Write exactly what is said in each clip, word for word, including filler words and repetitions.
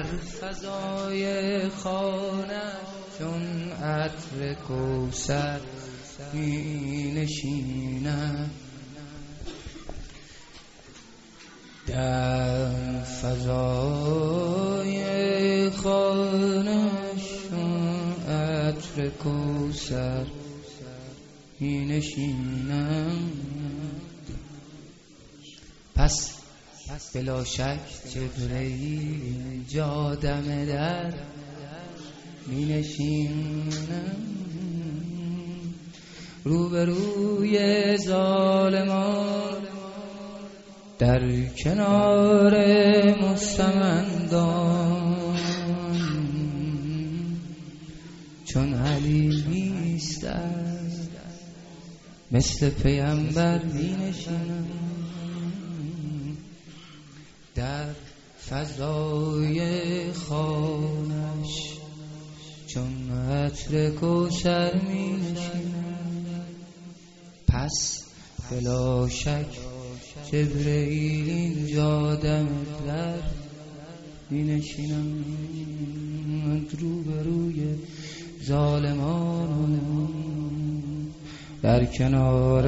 فضای خانه چون عطر کوثر می نشینم، در فضای خانه چون عطر کوثر می نشینم. پس بلا شک جبرئیل جا دم در می نشینم، روبروی ظالمان در کنار مستمندان چون علی نیستم مثل پیامبر می نشینم، در فضای خانش چون عطر کوثر می نشینم. پس بلا شک جبرئیل اینجا دم در می نشینم، روبروی ظالمان در کنار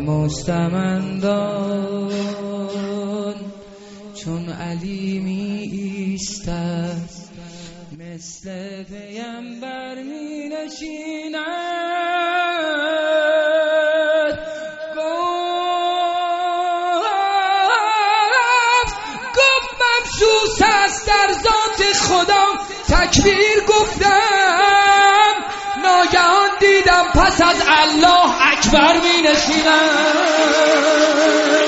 مستمندان چون علی می ایستد مثل پیامبر می نشیند. گفت گفت مبسوط است در ذات خدا، تکبیر گفتم ناگهان دیدم پس از الله اکبر می نشیند.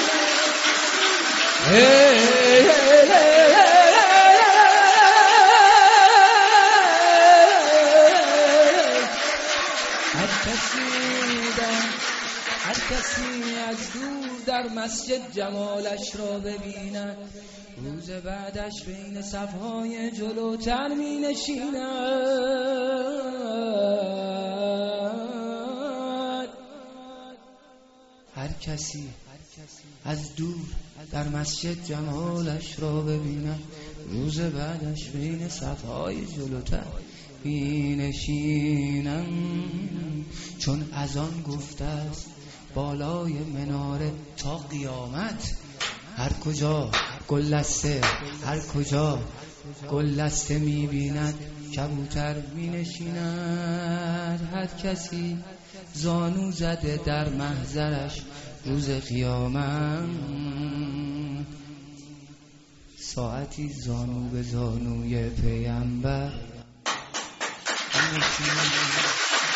هر کسی از دور در مسجد جمالش را ببیند، روز بعدش بین صفهای جلوتر می نشیند. هر کسی از دور در مسجد جمالش را ببیند، روز بعدش بین صفهای جلوتر می نشینم. چون اذان گفته است بالای مناره تا قیامت، هر کجا گلسته هر کجا گلسته می بیند کبوتر می نشیند. هر کسی زانو زده در محضرش روز قیامت، ساعتی زانو به زانوی پیامبر می نشیند.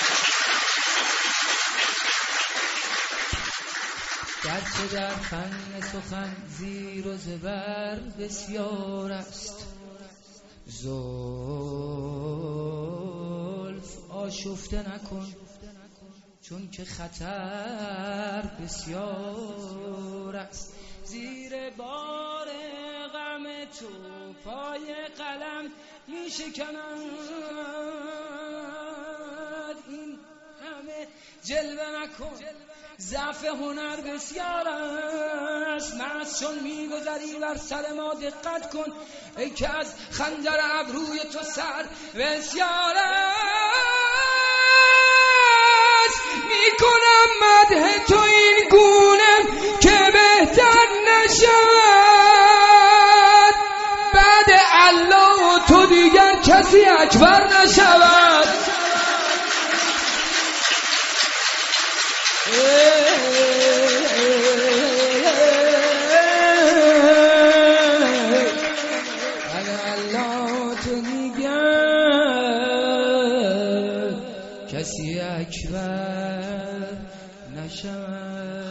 گرچه در فن سخن زیر و زبر بسیار است، زلف آشفته نکن چون که خطر بسیار است. زیر بار غم تو پای قلم می شکند، این همه جلوه نکن ضعف هنر بسیار است. مست چون میگذری بر سر ما دقت کن، ای که از خنجر ابروی تو سر بسیار است. میکنم مدح تو این گونه که بهتر نشود، بعد الله و تو دیگر کسی اکبر نشود. کسی اکبر نشود.